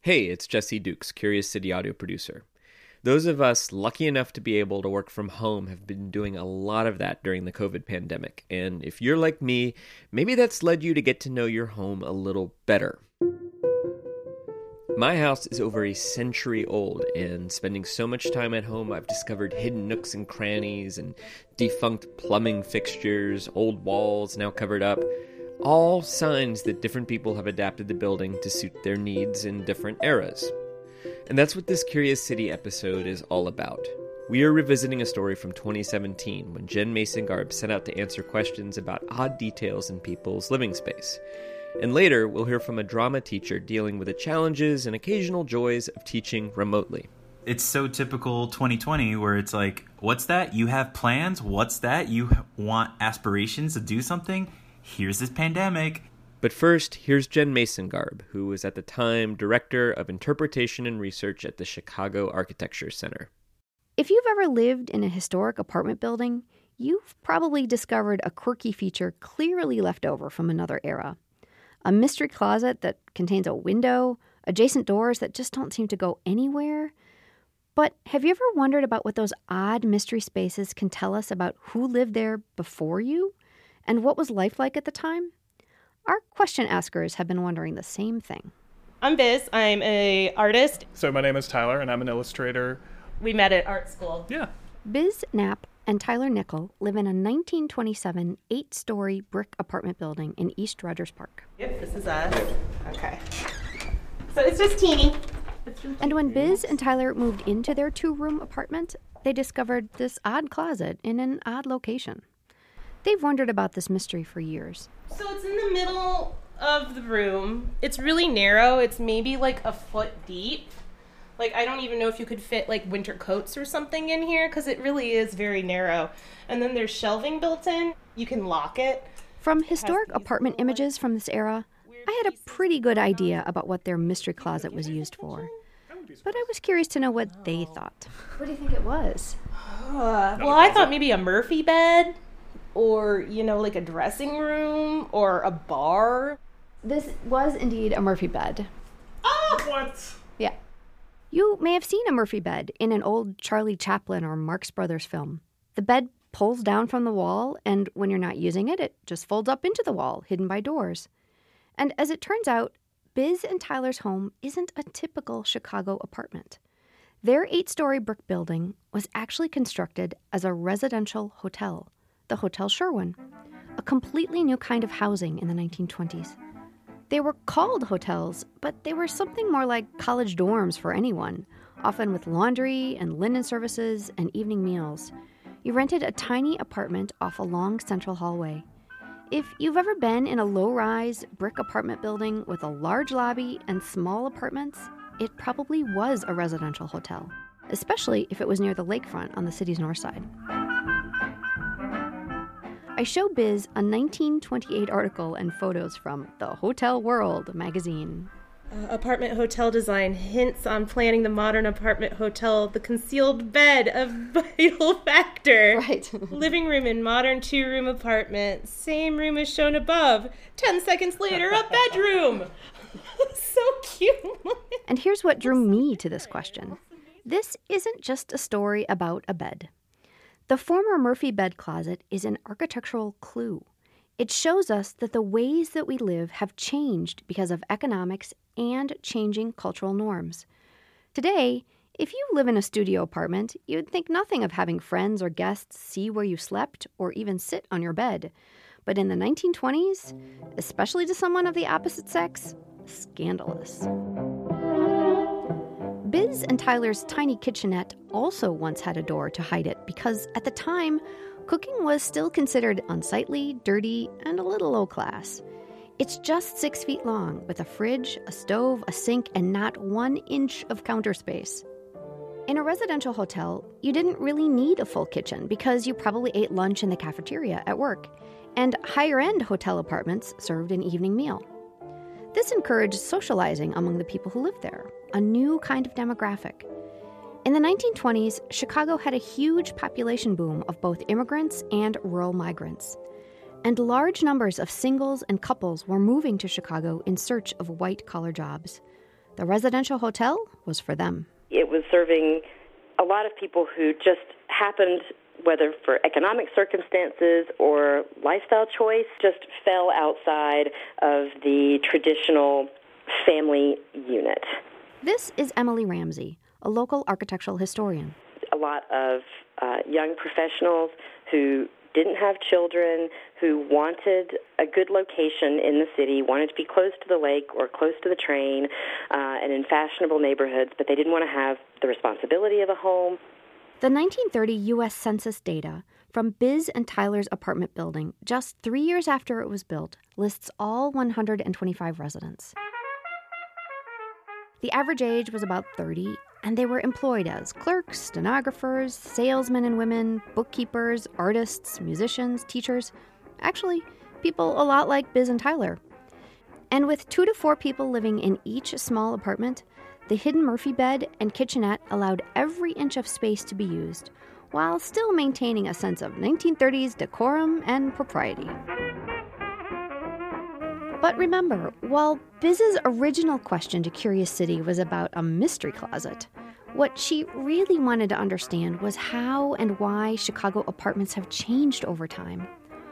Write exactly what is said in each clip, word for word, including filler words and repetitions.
Hey, it's Jesse Dukes, Curious City audio producer. Those of us lucky enough to be able to work from home have been doing a lot of that during the COVID pandemic. And if you're like me, maybe that's led you to get to know your home a little better. My house is over a century old, and spending so much time at home, I've discovered hidden nooks and crannies and defunct plumbing fixtures, old walls now covered up. All signs that different people have adapted the building to suit their needs in different eras. And that's what this Curious City episode is all about. We are revisiting a story from twenty seventeen when Jen Mason-Garb set out to answer questions about odd details in people's living space. And later, we'll hear from a drama teacher dealing with the challenges and occasional joys of teaching remotely. It's so typical twenty twenty where it's like, what's that? You have plans? What's that? You want aspirations to do something? Here's this pandemic. But first, here's Jen Mason-Garb, who was at the time Director of Interpretation and Research at the Chicago Architecture Center. If you've ever lived in a historic apartment building, you've probably discovered a quirky feature clearly left over from another era. A mystery closet that contains a window, adjacent doors that just don't seem to go anywhere. But have you ever wondered about what those odd mystery spaces can tell us about who lived there before you? And what was life like at the time? Our question askers have been wondering the same thing. I'm Biz. I'm a artist. So my name is Tyler, and I'm an illustrator. We met at art school. Yeah. Biz Knapp and Tyler Nickel live in a nineteen twenty-seven eight-story brick apartment building in East Rogers Park. Yep, this is us. Okay. So it's just teeny. And when Biz and Tyler moved into their two-room apartment, they discovered this odd closet in an odd location. They've wondered about this mystery for years. So it's in the middle of the room. It's really narrow. It's maybe like a foot deep. Like, I don't even know if you could fit like winter coats or something in here because it really is very narrow. And then there's shelving built in. You can lock it. From historic apartment images from this era, I had a pretty good idea about what their mystery closet was used for. But I was curious to know what they thought. What do you think it was? Uh, well, I thought maybe a Murphy bed. Or, you know, like a dressing room or a bar. This was indeed a Murphy bed. Oh! What? Yeah. You may have seen a Murphy bed in an old Charlie Chaplin or Marx Brothers film. The bed pulls down from the wall, and when you're not using it, it just folds up into the wall, hidden by doors. And as it turns out, Biz and Tyler's home isn't a typical Chicago apartment. Their eight-story brick building was actually constructed as a residential hotel. The Hotel Sherwin, a completely new kind of housing in the nineteen twenties. They were called hotels, but they were something more like college dorms for anyone, often with laundry and linen services and evening meals. You rented a tiny apartment off a long central hallway. If you've ever been in a low-rise brick apartment building with a large lobby and small apartments, it probably was a residential hotel, especially if it was near the lakefront on the city's north side. I show Biz a nineteen twenty-eight article and photos from The Hotel World magazine. Uh, apartment hotel design hints on planning the modern apartment hotel, the concealed bed of vital factor. Right. Living room in modern two-room apartment. Same room as shown above. Ten seconds later, a bedroom. So cute. And here's what drew me to this question. This isn't just a story about a bed. The former Murphy bed closet is an architectural clue. It shows us that the ways that we live have changed because of economics and changing cultural norms. Today, if you live in a studio apartment, you'd think nothing of having friends or guests see where you slept or even sit on your bed. But in the nineteen twenties, especially to someone of the opposite sex, scandalous. Biz and Tyler's tiny kitchenette also once had a door to hide it because, at the time, cooking was still considered unsightly, dirty, and a little low class. It's just six feet long, with a fridge, a stove, a sink, and not one inch of counter space. In a residential hotel, you didn't really need a full kitchen because you probably ate lunch in the cafeteria at work, and higher-end hotel apartments served an evening meal. This encouraged socializing among the people who lived there, a new kind of demographic. In the nineteen twenties, Chicago had a huge population boom of both immigrants and rural migrants. And large numbers of singles and couples were moving to Chicago in search of white-collar jobs. The residential hotel was for them. It was serving a lot of people who just happened, whether for economic circumstances or lifestyle choice, just fell outside of the traditional family unit. This is Emily Ramsey, a local architectural historian. A lot of uh, young professionals who didn't have children, who wanted a good location in the city, wanted to be close to the lake or close to the train uh, and in fashionable neighborhoods, but they didn't want to have the responsibility of a home. The nineteen thirty U S Census data from Biz and Tyler's apartment building, just three years after it was built, lists all one hundred twenty-five residents. The average age was about thirty, and they were employed as clerks, stenographers, salesmen and women, bookkeepers, artists, musicians, teachers. Actually, people a lot like Biz and Tyler. And with two to four people living in each small apartment, the hidden Murphy bed and kitchenette allowed every inch of space to be used, while still maintaining a sense of nineteen thirties decorum and propriety. But remember, while Biz's original question to Curious City was about a mystery closet, what she really wanted to understand was how and why Chicago apartments have changed over time.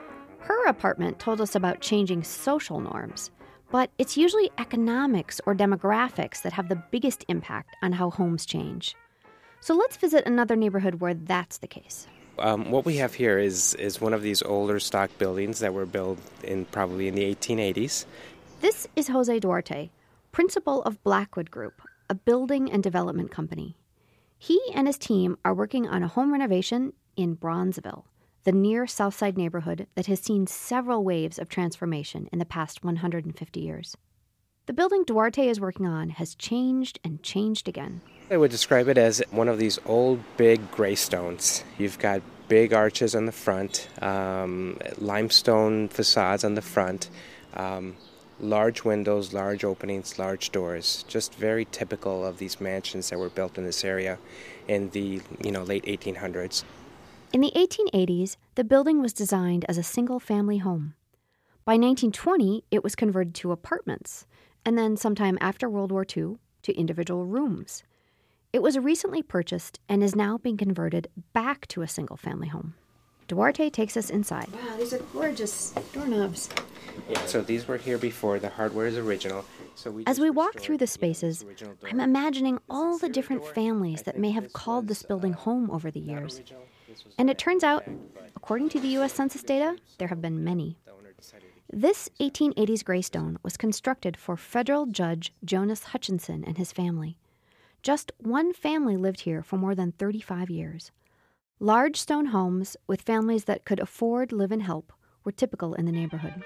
Her apartment told us about changing social norms, but it's usually economics or demographics that have the biggest impact on how homes change. So let's visit another neighborhood where that's the case. Um, what we have here is, is one of these older stock buildings that were built in probably in the eighteen eighties. This is Jose Duarte, principal of Blackwood Group, a building and development company. He and his team are working on a home renovation in Bronzeville, the near South Side neighborhood that has seen several waves of transformation in the past one hundred fifty years. The building Duarte is working on has changed and changed again. I would describe it as one of these old, big gray stones. You've got big arches on the front, um, limestone facades on the front, um, large windows, large openings, large doors. Just very typical of these mansions that were built in this area in the you know late eighteen hundreds. In the eighteen eighties, the building was designed as a single-family home. By nineteen twenty, it was converted to apartments, and then sometime after World War Two, to individual rooms. It was recently purchased and is now being converted back to a single-family home. Duarte takes us inside. Wow, these are gorgeous doorknobs. Yeah, so these were here before. The hardware is original. So we As just we walk restored through the the spaces, original door. I'm imagining all the This is different door. families I that think may have this called this was, building uh, home over the not years. original. This was And it added turns out, back, but according to the U S Census data, there have been many. the owner decided to keep This eighteen eighties Greystone was constructed for federal judge Jonas Hutchinson and his family. Just one family lived here for more than thirty-five years. Large stone homes with families that could afford live and help were typical in the neighborhood.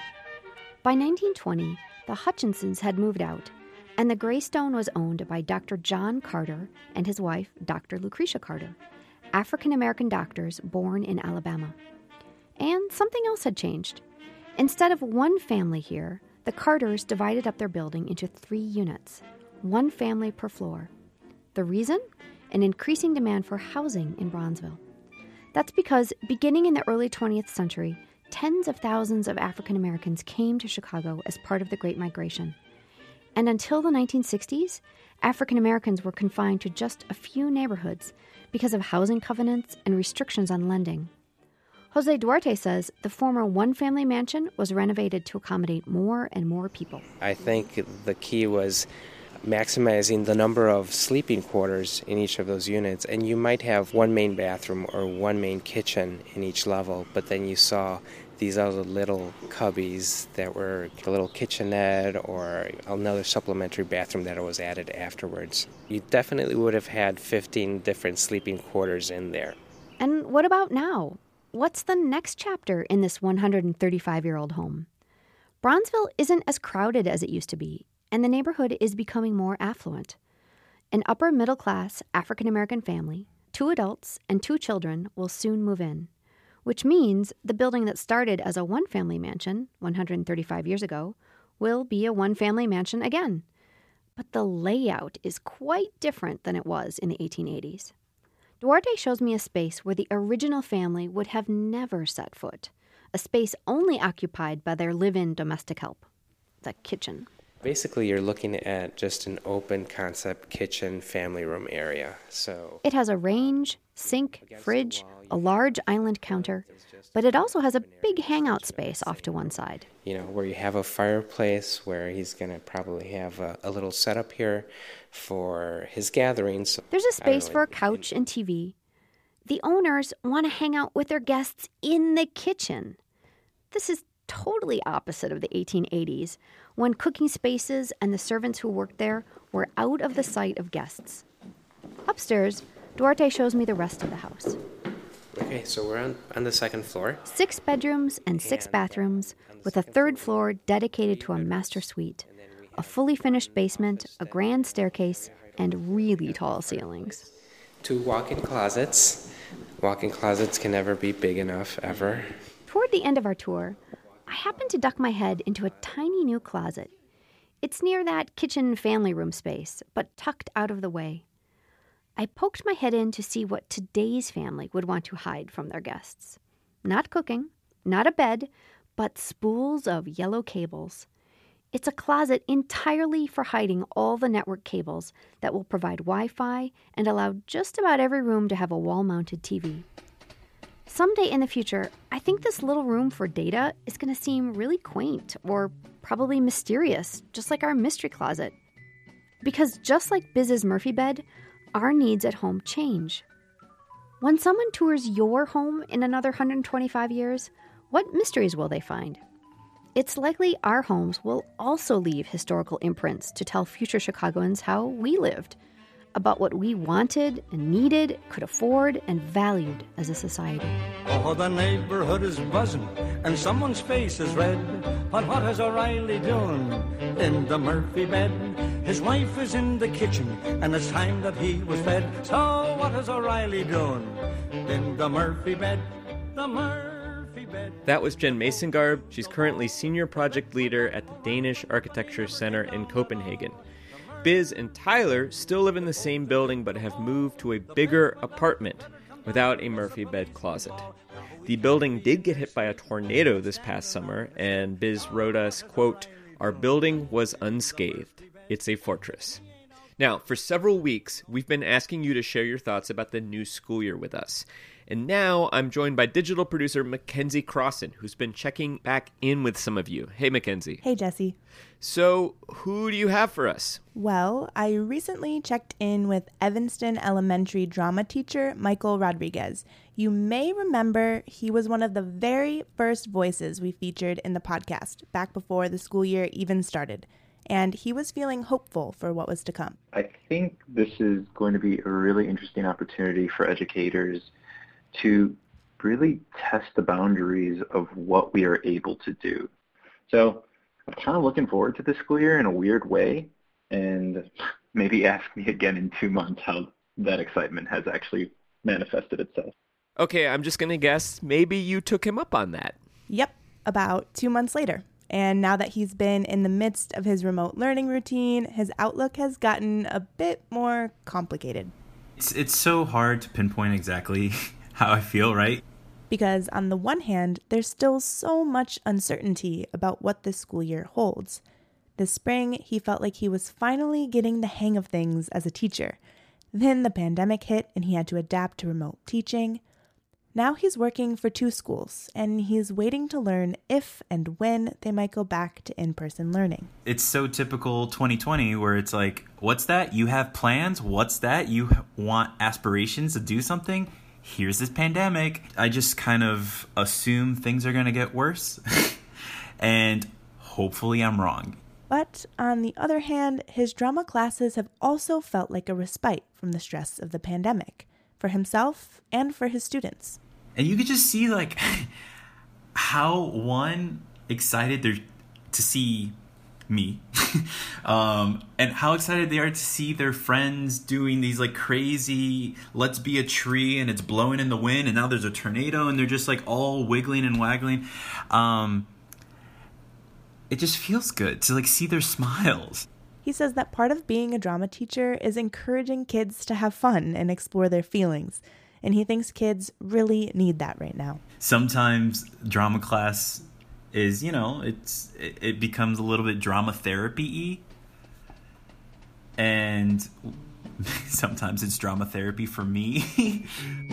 By nineteen twenty, the Hutchinsons had moved out, and the Greystone was owned by Doctor John Carter and his wife, Doctor Lucretia Carter, African-American doctors born in Alabama. And something else had changed. Instead of one family here, the Carters divided up their building into three units, one family per floor. The reason? An increasing demand for housing in Bronzeville. That's because, beginning in the early twentieth century, tens of thousands of African Americans came to Chicago as part of the Great Migration. And until the nineteen sixties, African Americans were confined to just a few neighborhoods because of housing covenants and restrictions on lending. Jose Duarte says the former one-family mansion was renovated to accommodate more and more people. I think the key was maximizing the number of sleeping quarters in each of those units. And you might have one main bathroom or one main kitchen in each level, but then you saw these other little cubbies that were a little kitchenette or another supplementary bathroom that was added afterwards. You definitely would have had fifteen different sleeping quarters in there. And what about now? What's the next chapter in this one hundred thirty-five-year-old home? Bronzeville isn't as crowded as it used to be, and the neighborhood is becoming more affluent. An upper-middle-class African-American family, two adults and two children, will soon move in, which means the building that started as a one-family mansion one hundred thirty-five years ago will be a one-family mansion again. But the layout is quite different than it was in the eighteen eighties. Duarte shows me a space where the original family would have never set foot, a space only occupied by their live-in domestic help, the kitchen. Basically, you're looking at just an open concept kitchen family room area. So It has a range, sink, fridge, a large island counter, but it also has a big hangout space off to one side. You know, where you have a fireplace, where he's going to probably have a, a little setup here for his gatherings. There's a space know, for a couch and T V. The owners want to hang out with their guests in the kitchen. This is totally opposite of the eighteen eighties, when cooking spaces and the servants who worked there were out of the sight of guests. Upstairs, Duarte shows me the rest of the house. Okay, so we're on, on the second floor. Six bedrooms and six bathrooms, with a third floor dedicated to a master suite, a fully finished basement, a grand staircase, and really tall ceilings. Two walk-in closets. Walk-in closets can never be big enough, ever. Toward the end of our tour, I happened to duck my head into a tiny new closet. It's near that kitchen family room space, but tucked out of the way. I poked my head in to see what today's family would want to hide from their guests. Not cooking, not a bed, but spools of yellow cables. It's a closet entirely for hiding all the network cables that will provide Wi-Fi and allow just about every room to have a wall-mounted T V. Someday in the future, I think this little room for data is going to seem really quaint or probably mysterious, just like our mystery closet. Because just like Biz's Murphy bed, our needs at home change. When someone tours your home in another one hundred twenty-five years, what mysteries will they find? It's likely our homes will also leave historical imprints to tell future Chicagoans how we lived, about what we wanted and needed, could afford, and valued as a society. Oh, the neighborhood is buzzing, and someone's face is red. But what is O'Reilly doing in the Murphy bed? His wife is in the kitchen, and it's time that he was fed. So what is O'Reilly doing in the Murphy bed? The Murphy bed. That was Jen Masengarb. She's currently senior project leader at the Danish Architecture Center in Copenhagen. Biz and Tyler still live in the same building but have moved to a bigger apartment without a Murphy bed closet. The building did get hit by a tornado this past summer, and Biz wrote us, quote, "Our building was unscathed. It's a fortress." Now, for several weeks, we've been asking you to share your thoughts about the new school year with us. And now I'm joined by digital producer Mackenzie Crossan, who's been checking back in with some of you. Hey, Mackenzie. Hey, Jesse. So, who do you have for us? Well, I recently checked in with Evanston Elementary drama teacher Michael Rodriguez. You may remember he was one of the very first voices we featured in the podcast back before the school year even started. And he was feeling hopeful for what was to come. I think this is going to be a really interesting opportunity for educators to really test the boundaries of what we are able to do. So I'm kind of looking forward to this school year in a weird way, and maybe ask me again in two months how that excitement has actually manifested itself. Okay, I'm just going to guess maybe you took him up on that. Yep, about two months later. And now that he's been in the midst of his remote learning routine, his outlook has gotten a bit more complicated. It's, it's so hard to pinpoint exactly how I feel, right? Because on the one hand, there's still so much uncertainty about what this school year holds. This spring, he felt like he was finally getting the hang of things as a teacher. Then the pandemic hit and he had to adapt to remote teaching. Now he's working for two schools, and he's waiting to learn if and when they might go back to in-person learning. It's so typical twenty twenty where it's like, what's that? You have plans? What's that? You want aspirations to do something? Here's this pandemic. I just kind of assume things are going to get worse. And hopefully I'm wrong. But on the other hand, his drama classes have also felt like a respite from the stress of the pandemic, for himself and for his students. And you could just see like how one excited they're to see me um, and how excited they are to see their friends doing these like crazy let's be a tree and it's blowing in the wind and now there's a tornado and they're just like all wiggling and waggling. Um, it just feels good to like see their smiles. He says that part of being a drama teacher is encouraging kids to have fun and explore their feelings. And he thinks kids really need that right now. Sometimes drama class is, you know, it's it, it becomes a little bit drama therapy-y. And sometimes it's drama therapy for me.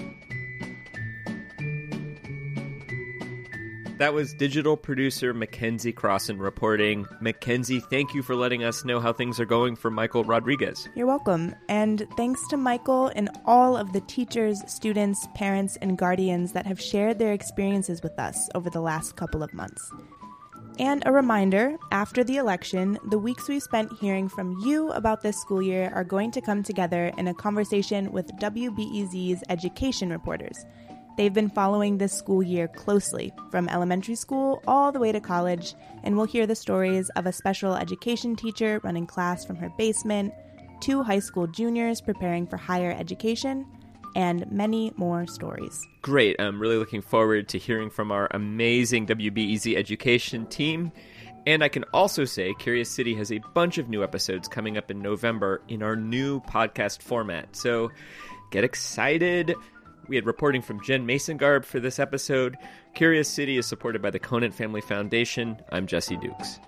That was digital producer Mackenzie Crossan reporting. Mackenzie, thank you for letting us know how things are going for Michael Rodriguez. You're welcome. And thanks to Michael and all of the teachers, students, parents, and guardians that have shared their experiences with us over the last couple of months. And a reminder, after the election, the weeks we spent hearing from you about this school year are going to come together in a conversation with W B E Z's education reporters. They've been following this school year closely, from elementary school all the way to college, and we'll hear the stories of a special education teacher running class from her basement, two high school juniors preparing for higher education, and many more stories. Great. I'm really looking forward to hearing from our amazing W B E Z education team. And I can also say Curious City has a bunch of new episodes coming up in November in our new podcast format. So get excited. We had reporting from Jen Mason-Garb for this episode. Curious City is supported by the Conant Family Foundation. I'm Jesse Dukes.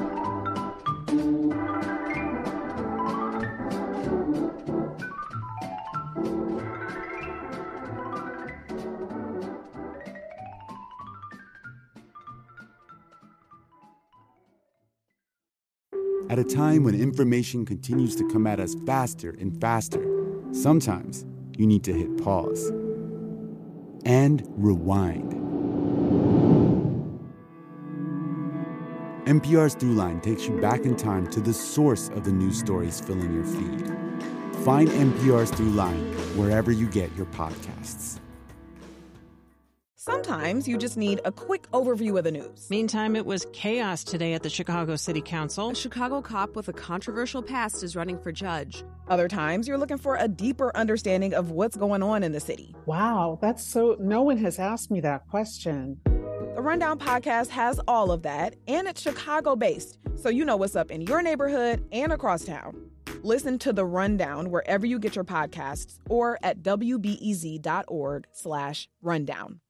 At a time when information continues to come at us faster and faster, sometimes you need to hit pause and rewind. N P R's Throughline takes you back in time to the source of the news stories filling your feed. Find N P R's Throughline wherever you get your podcasts. Sometimes you just need a quick overview of the news. Meantime, it was chaos today at the Chicago City Council. A Chicago cop with a controversial past is running for judge. Other times, you're looking for a deeper understanding of what's going on in the city. Wow, that's so... No one has asked me that question. The Rundown podcast has all of that, and it's Chicago-based, so you know what's up in your neighborhood and across town. Listen to The Rundown wherever you get your podcasts or at W B E Z dot org slash rundown.